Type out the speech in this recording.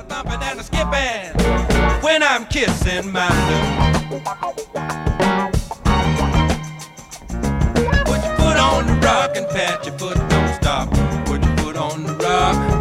bumping and a skipping when I'm kissing my love. Put your foot on the rock and pat your foot, don't stop. Put your foot on the rock.